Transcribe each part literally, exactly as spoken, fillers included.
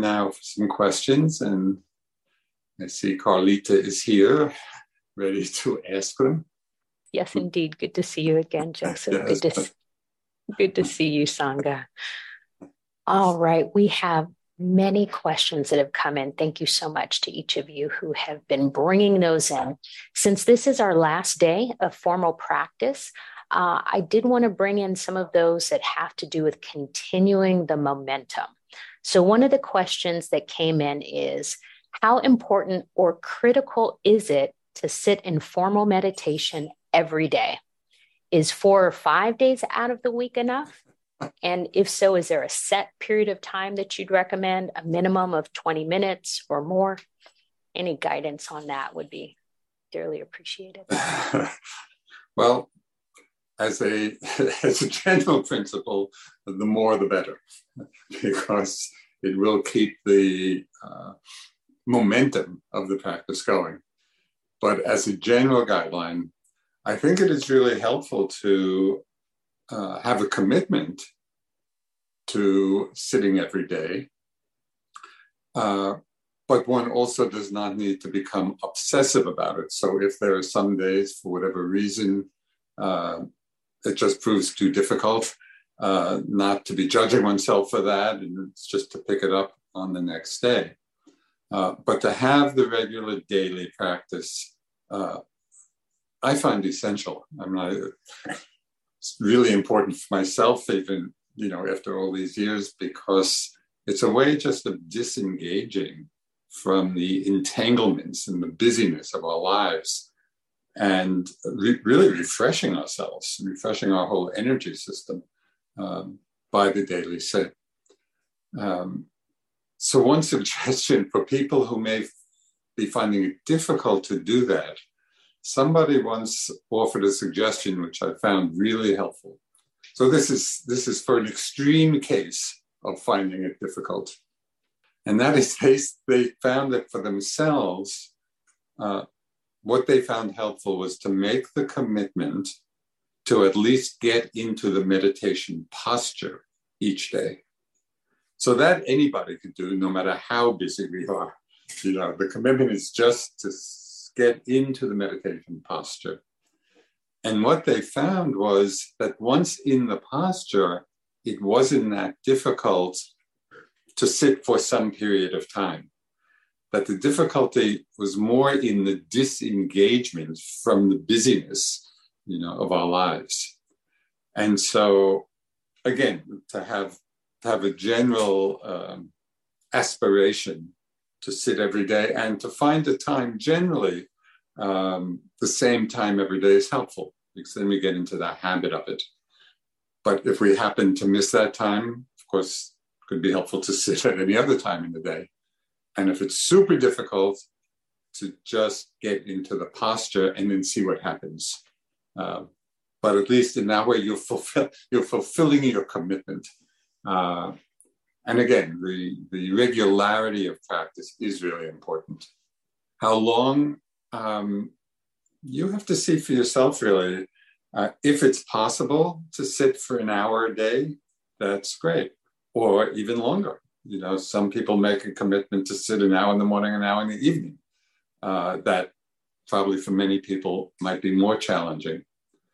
time now for some questions, and I see Carlita is here, ready to ask them. Yes, indeed. Good to see you again, Joseph. Yes. Good to, good to see you, Sangha. All right, we have many questions that have come in. Thank you so much to each of you who have been bringing those in. Since this is our last day of formal practice, uh, I did want to bring in some of those that have to do with continuing the momentum. So one of the questions that came in is, how important or critical is it to sit in formal meditation every day? Is four or five days out of the week enough? And if so, is there a set period of time that you'd recommend, a minimum of twenty minutes or more? Any guidance on that would be dearly appreciated. Well, as a, as a general principle, the more the better, because it will keep the uh, momentum of the practice going. But as a general guideline, I think it is really helpful to uh, have a commitment to sitting every day. Uh, but one also does not need to become obsessive about it. So if there are some days, for whatever reason, uh, it just proves too difficult, uh, not to be judging oneself for that, and it's just to pick it up on the next day. Uh, but to have the regular daily practice, uh, I find essential. I mean, I, it's really important for myself, even, you know, after all these years, because it's a way just of disengaging from the entanglements and the busyness of our lives, and re- really refreshing ourselves, refreshing our whole energy system um, by the daily sit. Um, so one suggestion for people who may be finding it difficult to do that, somebody once offered a suggestion which I found really helpful. So this is this is for an extreme case of finding it difficult. And that is they, they found that for themselves, uh, what they found helpful was to make the commitment to at least get into the meditation posture each day. So that anybody could do, no matter how busy we are. You know, the commitment is just to get into the meditation posture. And what they found was that once in the posture, it wasn't that difficult to sit for some period of time. That the difficulty was more in the disengagement from the busyness, you know, of our lives. And so, again, to have, to have a general um, aspiration to sit every day and to find a time generally, um, the same time every day is helpful, because then we get into the habit of it. But if we happen to miss that time, of course, it could be helpful to sit at any other time in the day. And if it's super difficult, to just get into the posture and then see what happens. Uh, but at least in that way, you're, fulfill, you're fulfilling your commitment. Uh, and again, the, the regularity of practice is really important. How long? Um, you have to see for yourself, really. Uh, if it's possible to sit for an hour a day, that's great. Or even longer. You know, some people make a commitment to sit an hour in the morning, an hour in the evening. Uh, that probably for many people might be more challenging.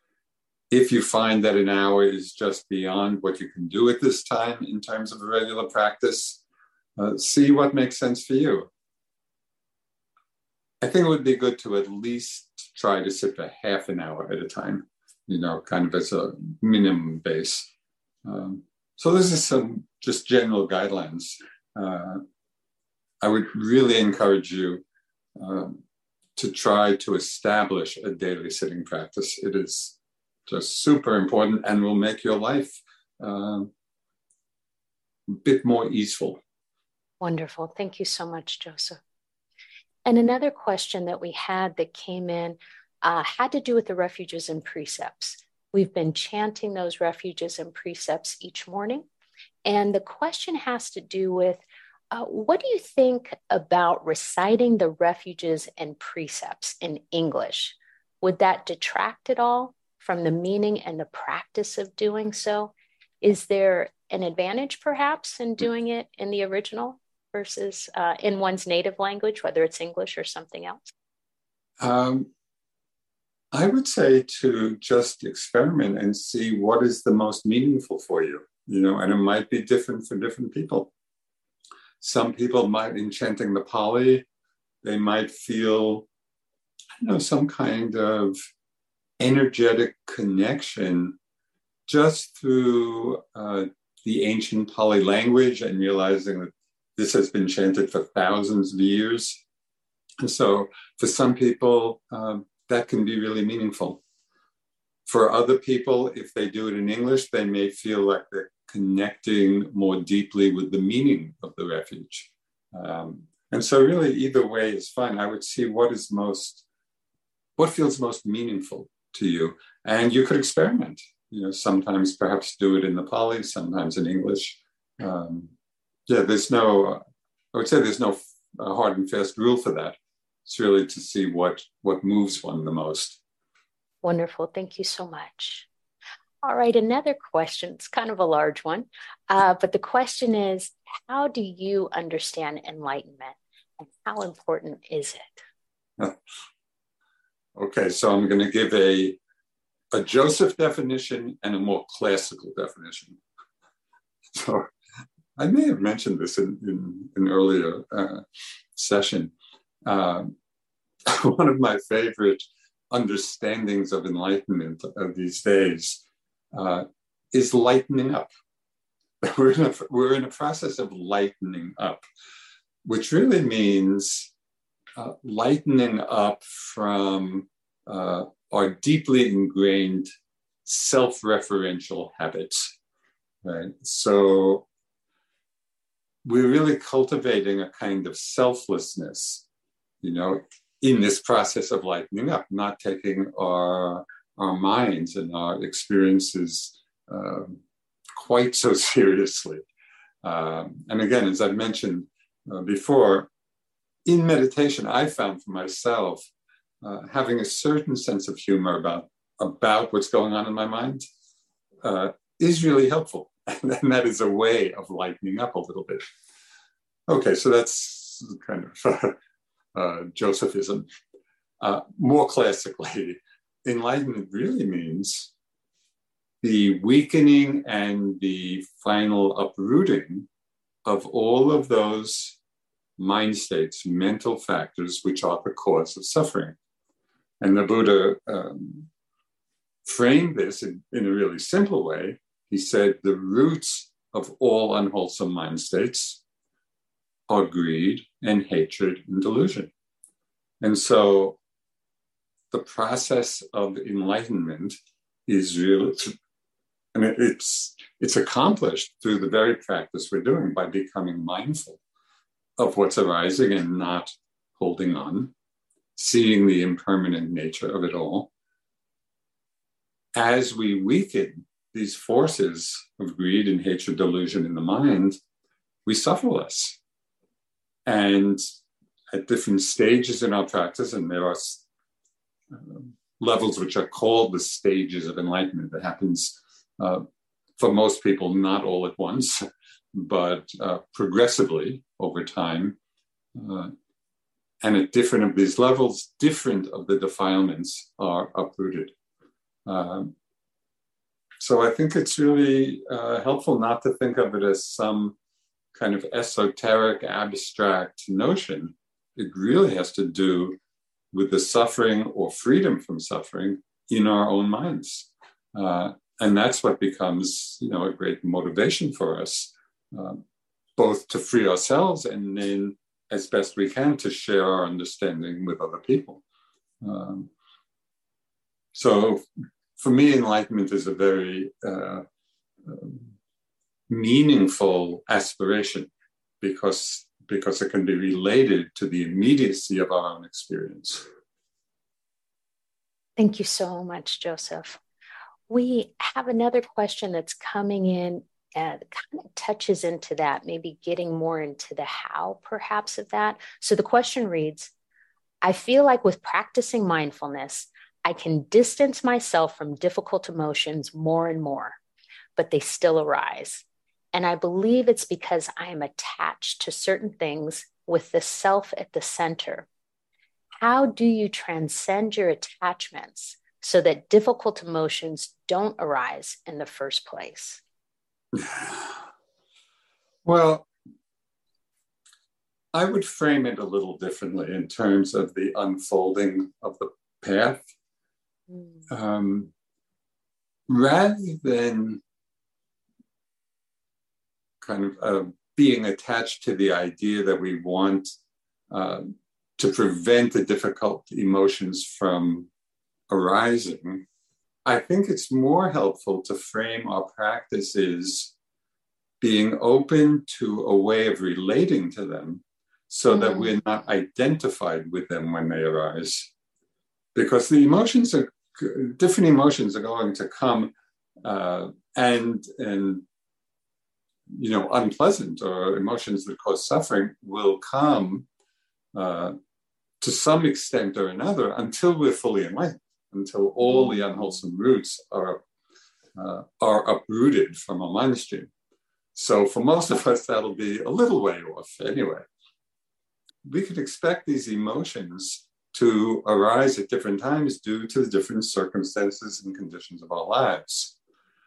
If you find that an hour is just beyond what you can do at this time in terms of a regular practice, uh, see what makes sense for you. I think it would be good to at least try to sit for half an hour at a time, you know, kind of as a minimum base. Um, so this is some just general guidelines. Uh, I would really encourage you um, to try to establish a daily sitting practice. It is just super important and will make your life uh, a bit more easeful. Wonderful. Thank you so much, Joseph. And another question that we had that came in uh, had to do with the refuges and precepts. We've been chanting those refuges and precepts each morning. And the question has to do with, uh, what do you think about reciting the refuges and precepts in English? Would that detract at all from the meaning and the practice of doing so? Is there an advantage perhaps in doing it in the original? versus uh, in one's native language, whether it's English or something else? Um, I would say to just experiment and see what is the most meaningful for you, you know, and it might be different for different people. Some people might, in chanting the Pali, they might feel, you know, some kind of energetic connection just through uh, the ancient Pali language and realizing that this has been chanted for thousands of years. And so for some people, um, that can be really meaningful. For other people, if they do it in English, they may feel like they're connecting more deeply with the meaning of the refuge. Um, and so really either way is fine. I would see what is most, what feels most meaningful to you. And you could experiment, you know, sometimes perhaps do it in the Pali, sometimes in English. Um, yeah, there's no, I would say there's no uh, hard and fast rule for that. It's really to see what, what moves one the most. Wonderful. Thank you so much. All right, another question. It's kind of a large one, uh, but the question is, how do you understand enlightenment and how important is it? Okay, so I'm going to give a, a Joseph definition and a more classical definition. So I may have mentioned this in, in an earlier uh, session. Um, one of my favorite understandings of enlightenment of these days uh, is lightening up. We're in, a, we're in a process of lightening up, which really means uh, lightening up from uh, our deeply ingrained self-referential habits, right? So we're really cultivating a kind of selflessness, you know, in this process of lightening up, not taking our, our minds and our experiences um, quite so seriously. Um, and again, as I've mentioned uh, before, in meditation, I found for myself uh, having a certain sense of humor about, about what's going on in my mind uh, is really helpful. And that is a way of lightening up a little bit. Okay, so that's kind of uh, Josephism. Uh, more classically, enlightenment really means the weakening and the final uprooting of all of those mind states, mental factors, which are the cause of suffering. And the Buddha um, framed this in, in a really simple way. He said the roots of all unwholesome mind states are greed and hatred and delusion. And so the process of enlightenment is really, and it's, it's accomplished through the very practice we're doing by becoming mindful of what's arising and not holding on, seeing the impermanent nature of it all. As we weaken these forces of greed and hatred, delusion in the mind, we suffer less. And at different stages in our practice, and there are uh, levels which are called the stages of enlightenment that happens uh, for most people, not all at once, but uh, progressively over time. Uh, and at different of these levels, different of the defilements are uprooted. Um, so I think it's really uh, helpful not to think of it as some kind of esoteric, abstract notion. It really has to do with the suffering or freedom from suffering in our own minds. Uh, and that's what becomes, you know, a great motivation for us, uh, both to free ourselves and then, as best we can, to share our understanding with other people. Um, so for me, enlightenment is a very uh, um, meaningful aspiration because, because it can be related to the immediacy of our own experience. Thank you so much, Joseph. We have another question that's coming in and kind of touches into that, maybe getting more into the how perhaps of that. So the question reads, I feel like with practicing mindfulness, I can distance myself from difficult emotions more and more, but they still arise. And I believe it's because I am attached to certain things with the self at the center. How do you transcend your attachments so that difficult emotions don't arise in the first place? Well, I would frame it a little differently in terms of the unfolding of the path. Mm. Um, rather than kind of uh, being attached to the idea that we want uh, to prevent the difficult emotions from arising, I think it's more helpful to frame our practices being open to a way of relating to them so mm. that we're not identified with them when they arise. Because the emotions are, different emotions are going to come uh, and, and, you know, unpleasant or emotions that cause suffering will come uh, to some extent or another until we're fully enlightened, until all the unwholesome roots are, uh, are uprooted from our mind stream. So for most of us, that'll be a little way off anyway. We could expect these emotions to arise at different times due to the different circumstances and conditions of our lives.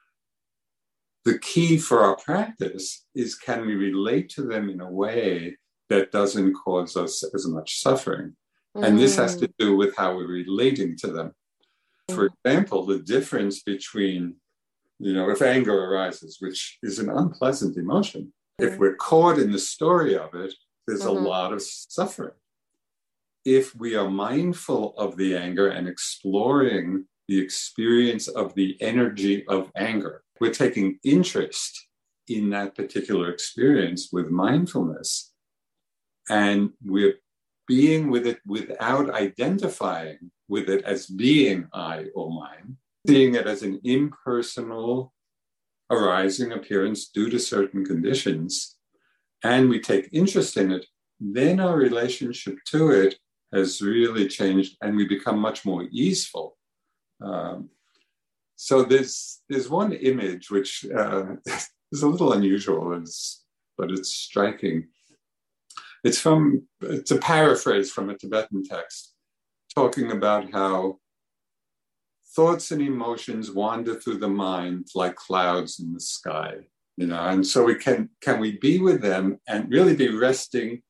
The key for our practice is, can we relate to them in a way that doesn't cause us as much suffering? Mm. And this has to do with how we're relating to them. For example, the difference between, you know, if anger arises, which is an unpleasant emotion, mm. if we're caught in the story of it, there's mm-hmm. a lot of suffering. If we are mindful of the anger and exploring the experience of the energy of anger, we're taking interest in that particular experience with mindfulness, and we're being with it without identifying with it as being I or mine, seeing it as an impersonal arising appearance due to certain conditions, and we take interest in it, then our relationship to it has really changed and we become much more easeful. Um, so there's, there's one image which uh, is a little unusual, it's, but it's striking. It's from, it's a paraphrase from a Tibetan text talking about how thoughts and emotions wander through the mind like clouds in the sky, you know, and so we can, can we be with them and really be resting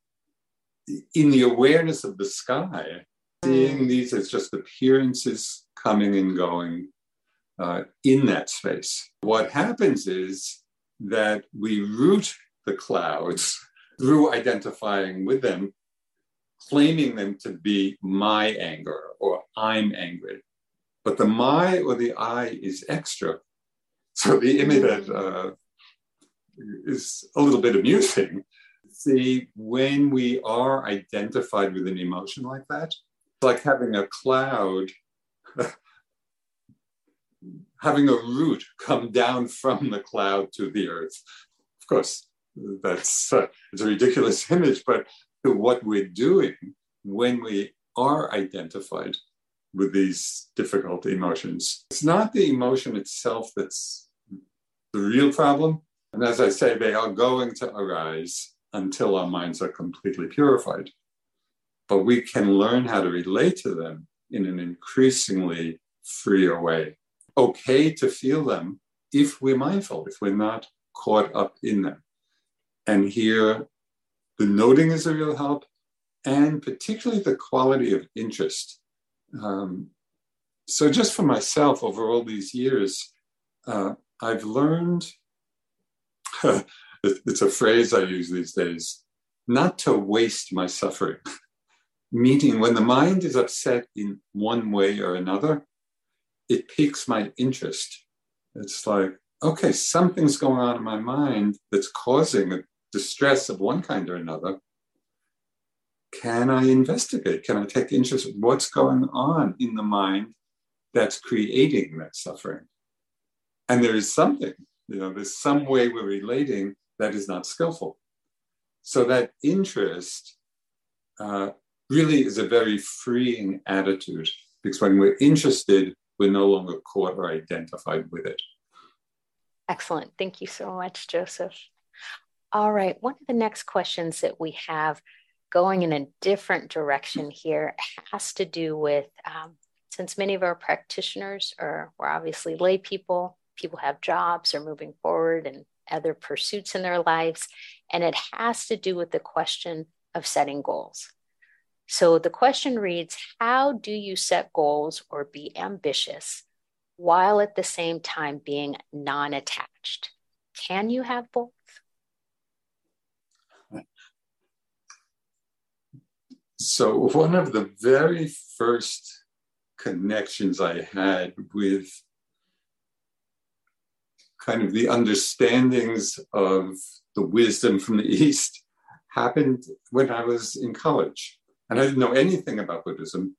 in the awareness of the sky, seeing these as just appearances coming and going uh, in that space. What happens is that we root the clouds through identifying with them, claiming them to be my anger or I'm angry. But the my or the I is extra. So the image that uh, is a little bit amusing. See, when we are identified with an emotion like that, it's like having a cloud, having a root come down from the cloud to the earth. Of course, that's uh, it's a ridiculous image, but what we're doing when we are identified with these difficult emotions, it's not the emotion itself that's the real problem. And as I say, they are going to arise until our minds are completely purified. But we can learn how to relate to them in an increasingly freer way. Okay to feel them if we're mindful, if we're not caught up in them. And here, the noting is a real help, and particularly the quality of interest. Um, so just for myself, over all these years, uh, I've learned, it's a phrase I use these days, not to waste my suffering. Meaning when the mind is upset in one way or another, it piques my interest. It's like, okay, something's going on in my mind that's causing a distress of one kind or another. Can I investigate? Can I take interest in what's going on in the mind that's creating that suffering? And there is something, you know, there's some way we're relating that is not skillful. So that interest uh, really is a very freeing attitude, because when we're interested, we're no longer caught or identified with it. Excellent. Thank you so much, Joseph. All right. One of the next questions that we have going in a different direction here has to do with, um, since many of our practitioners are, we're obviously lay people, people have jobs, are moving forward and other pursuits in their lives, and it has to do with the question of setting goals. So the question reads, how do you set goals or be ambitious while at the same time being non-attached? Can you have both? So one of the very first connections I had with kind of the understandings of the wisdom from the East happened when I was in college. And I didn't know anything about Buddhism.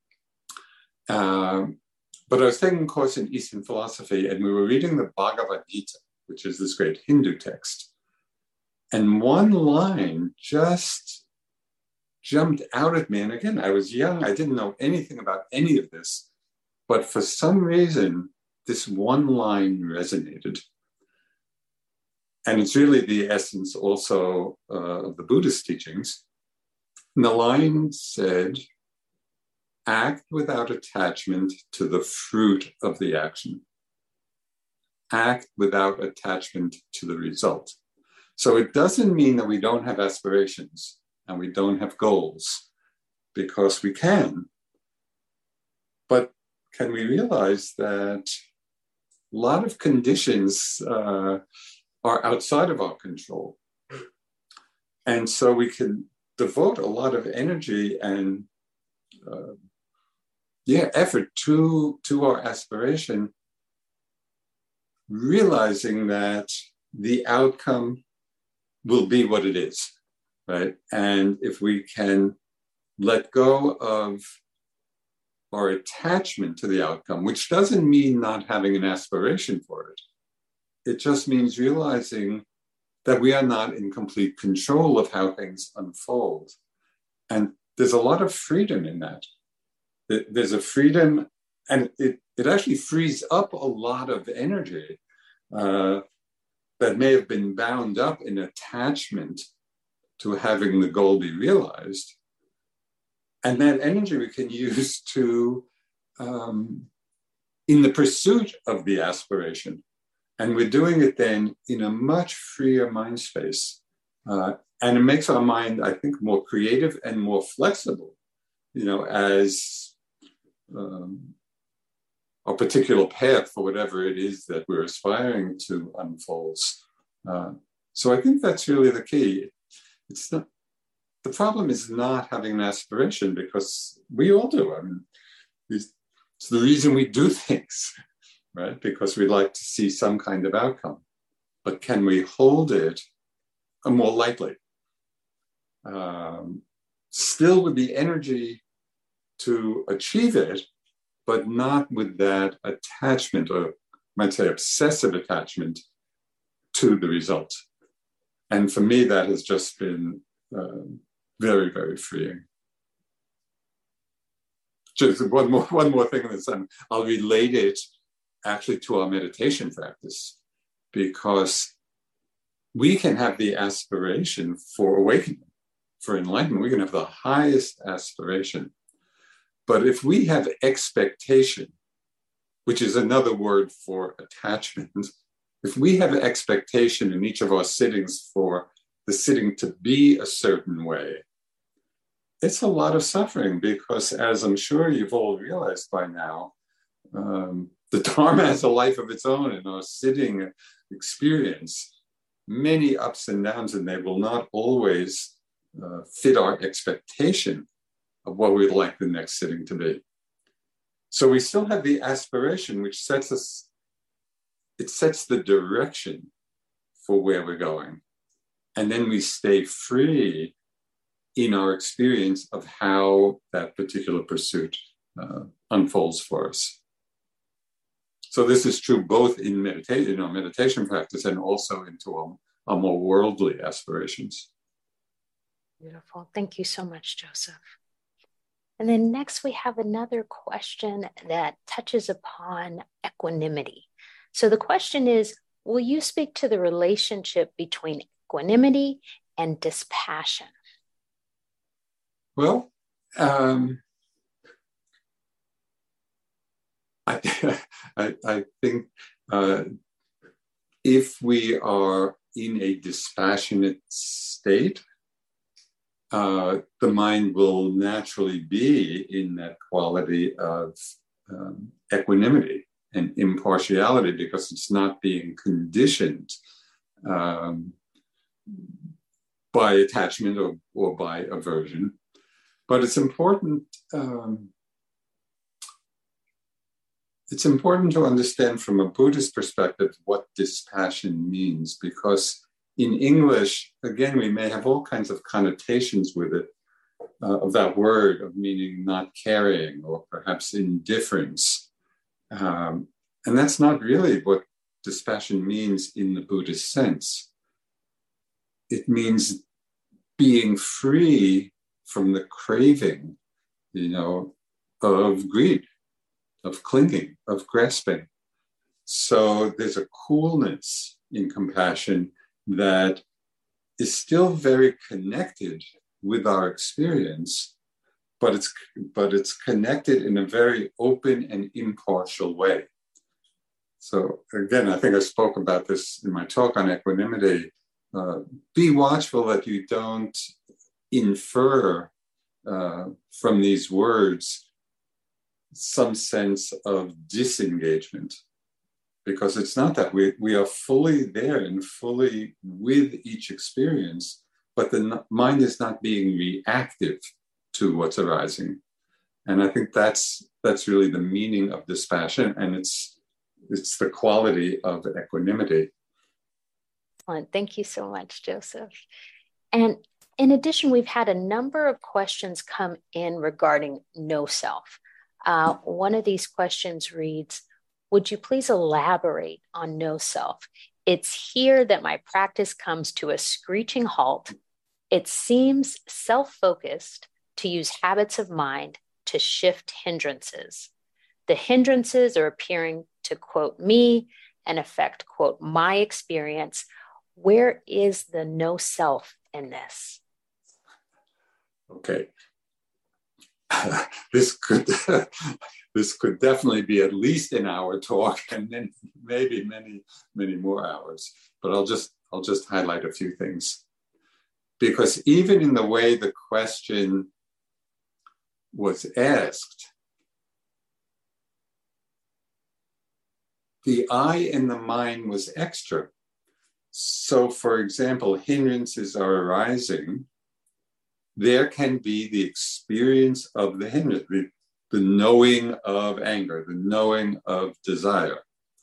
Um, but I was taking a course in Eastern philosophy, and we were reading the Bhagavad Gita, which is this great Hindu text. And one line just jumped out at me. And again, I was young. I didn't know anything about any of this. But for some reason, this one line resonated. And it's really the essence also uh, of the Buddhist teachings. And the line said, act without attachment to the fruit of the action. Act without attachment to the result. So it doesn't mean that we don't have aspirations and we don't have goals, because we can. But can we realize that a lot of conditions uh, are outside of our control? And so we can devote a lot of energy and uh, yeah, effort to, to our aspiration, realizing that the outcome will be what it is, right? And if we can let go of our attachment to the outcome, which doesn't mean not having an aspiration for it, it just means realizing that we are not in complete control of how things unfold. And there's a lot of freedom in that. There's a freedom, and it, it actually frees up a lot of energy uh, that may have been bound up in attachment to having the goal be realized. And that energy we can use to, um, in the pursuit of the aspiration. And we're doing it then in a much freer mind space. Uh, and it makes our mind, I think, more creative and more flexible, you know, as um, a particular path for whatever it is that we're aspiring to unfolds. Uh, so I think that's really the key. It's not, the problem is not having an aspiration, because we all do. I mean, it's the reason we do things, right? Because we like to see some kind of outcome. But can we hold it more lightly? Um, still with the energy to achieve it, but not with that attachment, or I might say obsessive attachment to the result. And for me, that has just been uh, very, very freeing. Just one more, one more thing on this, um, I'll relate it actually to our meditation practice, because we can have the aspiration for awakening, for enlightenment. We can have the highest aspiration. But if we have expectation, which is another word for attachment, if we have an expectation in each of our sittings for the sitting to be a certain way, it's a lot of suffering, because as I'm sure you've all realized by now, um, the Dharma has a life of its own in our sitting experience, many ups and downs, and they will not always uh, fit our expectation of what we'd like the next sitting to be. So we still have the aspiration, which sets us, it sets the direction for where we're going. And then we stay free in our experience of how that particular pursuit uh, unfolds for us. So this is true both in meditation, in our meditation practice, and also into our, our more worldly aspirations. Beautiful. Thank you so much, Joseph. And then next we have another question that touches upon equanimity. So the question is, will you speak to the relationship between equanimity and dispassion? Well, um, I, I, I think uh, if we are in a dispassionate state, uh, the mind will naturally be in that quality of um, equanimity and impartiality because it's not being conditioned um, by attachment or, or by aversion. But it's important, um, it's important to understand from a Buddhist perspective what dispassion means, because in English, again, we may have all kinds of connotations with it, uh, of that word, of meaning not caring or perhaps indifference. Um, and that's not really what dispassion means in the Buddhist sense. It means being free from the craving, you know, of greed, of clinging, of grasping. So there's a coolness in compassion that is still very connected with our experience, but it's but it's connected in a very open and impartial way. So again, I think I spoke about this in my talk on equanimity. Uh, be watchful that you don't infer uh, from these words some sense of disengagement, because it's not that. We, we are fully there and fully with each experience, but the mind is not being reactive to what's arising. And I think that's that's really the meaning of dispassion, and it's it's the quality of equanimity. Excellent. Thank you so much, Joseph. And in addition, we've had a number of questions come in regarding no self. Uh, one of these questions reads, would you please elaborate on no self? It's here that my practice comes to a screeching halt. It seems self-focused to use habits of mind to shift hindrances. The hindrances are appearing to quote me and affect quote my experience. Where is the no self in this? Okay. this could this could definitely be at least an hour talk, and then maybe many many more hours. But I'll just I'll just highlight a few things, because even in the way the question was asked, the I and the mind was extra. So, for example, hindrances are arising. There can be the experience of the hindrance, the, the knowing of anger, the knowing of desire.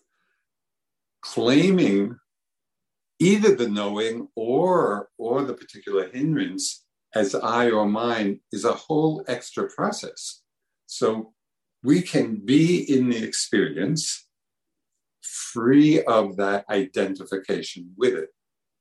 Claiming either the knowing or, or the particular hindrance as I or mine is a whole extra process. So we can be in the experience free of that identification with it.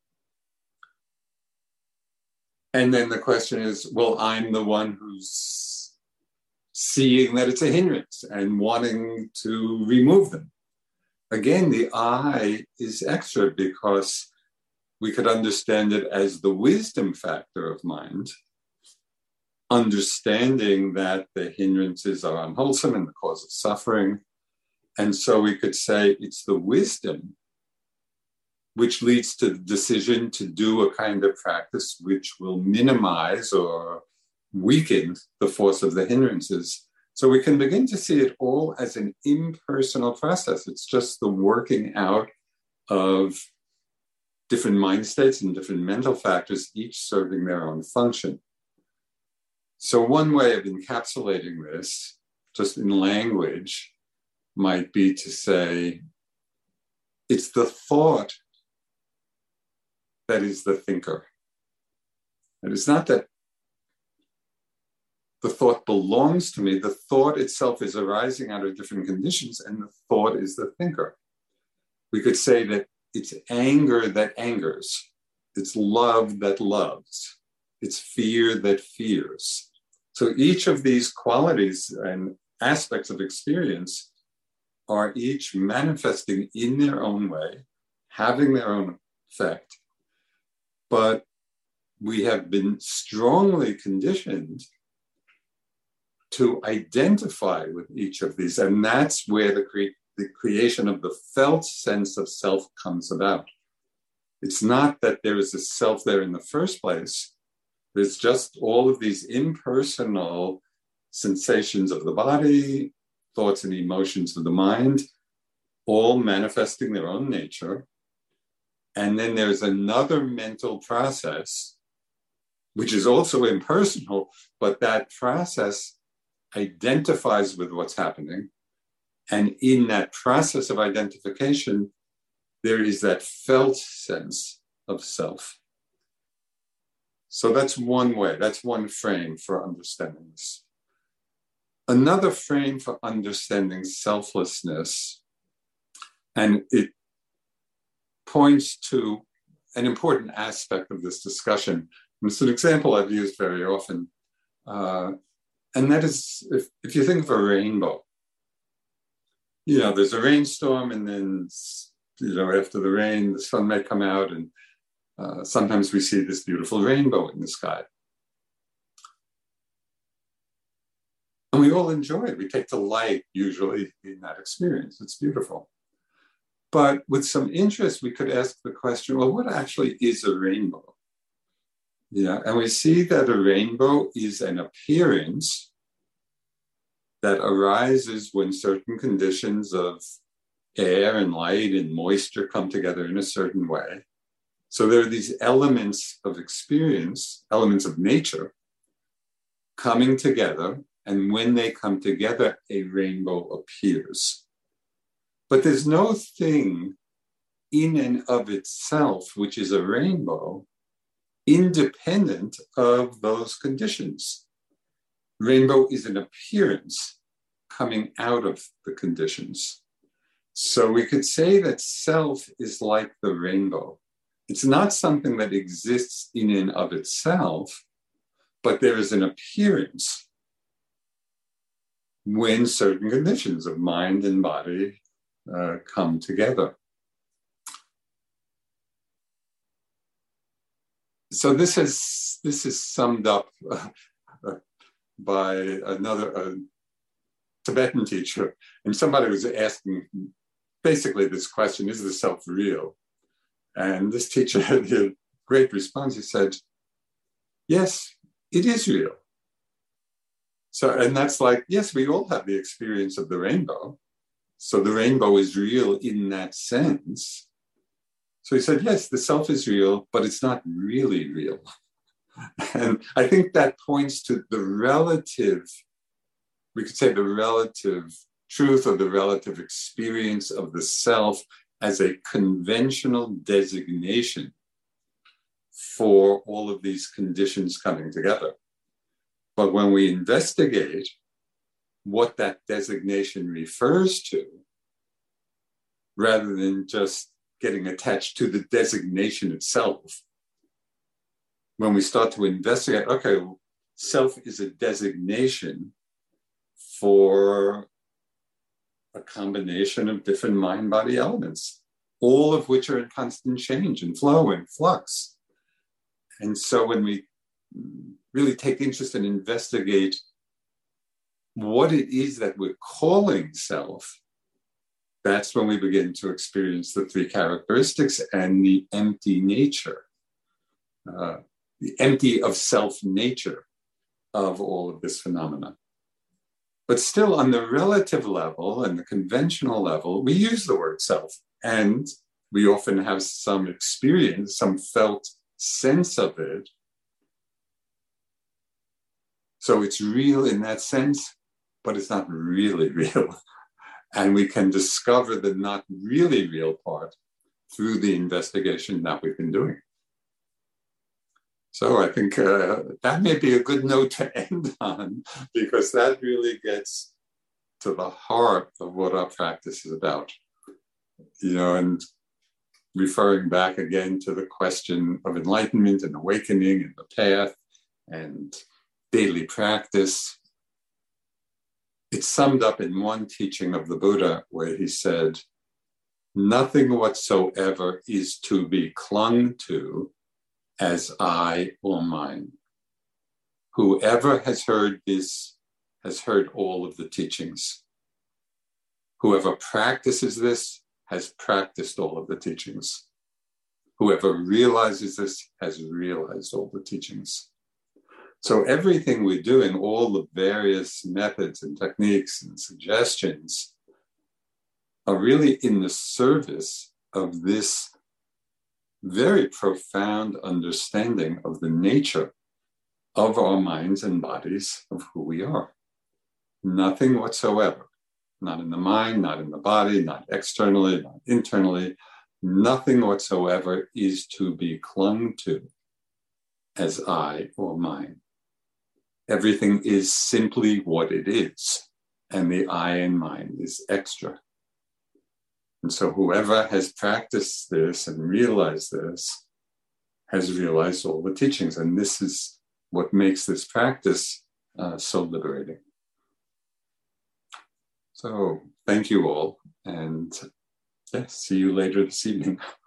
And then the question is, well, I'm the one who's seeing that it's a hindrance and wanting to remove them. Again, the I is extra because we could understand it as the wisdom factor of mind, understanding that the hindrances are unwholesome and the cause of suffering. And so we could say it's the wisdom which leads to the decision to do a kind of practice which will minimize or weaken the force of the hindrances. So we can begin to see it all as an impersonal process. It's just the working out of different mind states and different mental factors, each serving their own function. So one way of encapsulating this, just in language, might be to say, it's the thought that is the thinker. And it's not that the thought belongs to me. The thought itself is arising out of different conditions, and the thought is the thinker. We could say that it's anger that angers. It's love that loves. It's fear that fears. So each of these qualities and aspects of experience are each manifesting in their own way having their own effect, but we have been strongly conditioned to identify with each of these. And that's where the, cre- the creation of the felt sense of self comes about. It's not that there is a self there in the first place. There's just all of these impersonal sensations of the body, thoughts and emotions of the mind, all manifesting their own nature. And then there's another mental process, which is also impersonal, but that process identifies with what's happening. And in that process of identification, there is that felt sense of self. So that's one way, that's one frame for understanding this. Another frame for understanding selflessness, and it points to an important aspect of this discussion. And it's an example I've used very often. Uh, and that is, if, if you think of a rainbow, you know, there's a rainstorm and then, you know, after the rain, the sun may come out and uh, sometimes we see this beautiful rainbow in the sky. And we all enjoy it. We take delight usually in that experience. It's beautiful. But with some interest, we could ask the question, well, what actually is a rainbow? Yeah, and we see that a rainbow is an appearance that arises when certain conditions of air and light and moisture come together in a certain way. So there are these elements of experience, elements of nature, coming together, and when they come together, a rainbow appears. But there's no thing in and of itself, which is a rainbow, independent of those conditions. Rainbow is an appearance coming out of the conditions. So we could say that self is like the rainbow. It's not something that exists in and of itself, but there is an appearance when certain conditions of mind and body uh, come together. So this is this is summed up uh, uh, by another uh, Tibetan teacher, and somebody was asking basically this question: is the self real? And this teacher had a great response. He said, "Yes, it is real." So, and that's like, yes, we all have the experience of the rainbow. So the rainbow is real in that sense. So he said, yes, the self is real, but it's not really real. And I think that points to the relative, we could say the relative truth or the relative experience of the self as a conventional designation for all of these conditions coming together. But when we investigate what that designation refers to, rather than just getting attached to the designation itself, when we start to investigate, okay, self is a designation for a combination of different mind-body elements, all of which are in constant change and flow and flux. And so when we really take interest and investigate what it is that we're calling self, that's when we begin to experience the three characteristics and the empty nature, uh, the empty of self nature of all of this phenomena. But still on the relative level and the conventional level, we use the word self, and we often have some experience, some felt sense of it. So it's real in that sense, but it's not really real. And we can discover the not really real part through the investigation that we've been doing. So I think uh, that may be a good note to end on, because that really gets to the heart of what our practice is about. You know, and referring back again to the question of enlightenment and awakening and the path and daily practice, it's summed up in one teaching of the Buddha where he said, Nothing whatsoever is to be clung to as I or mine. Whoever has heard this has heard all of the teachings. Whoever practices this has practiced all of the teachings. Whoever realizes this has realized all the teachings. So everything we do in all the various methods and techniques and suggestions are really in the service of this very profound understanding of the nature of our minds and bodies, of who we are. Nothing whatsoever, not in the mind, not in the body, not externally, not internally, nothing whatsoever is to be clung to as I or mine. Everything is simply what it is, and the I and mine is extra. And so whoever has practiced this and realized this has realized all the teachings. And this is what makes this practice uh, so liberating. So thank you all. And yeah, see you later this evening.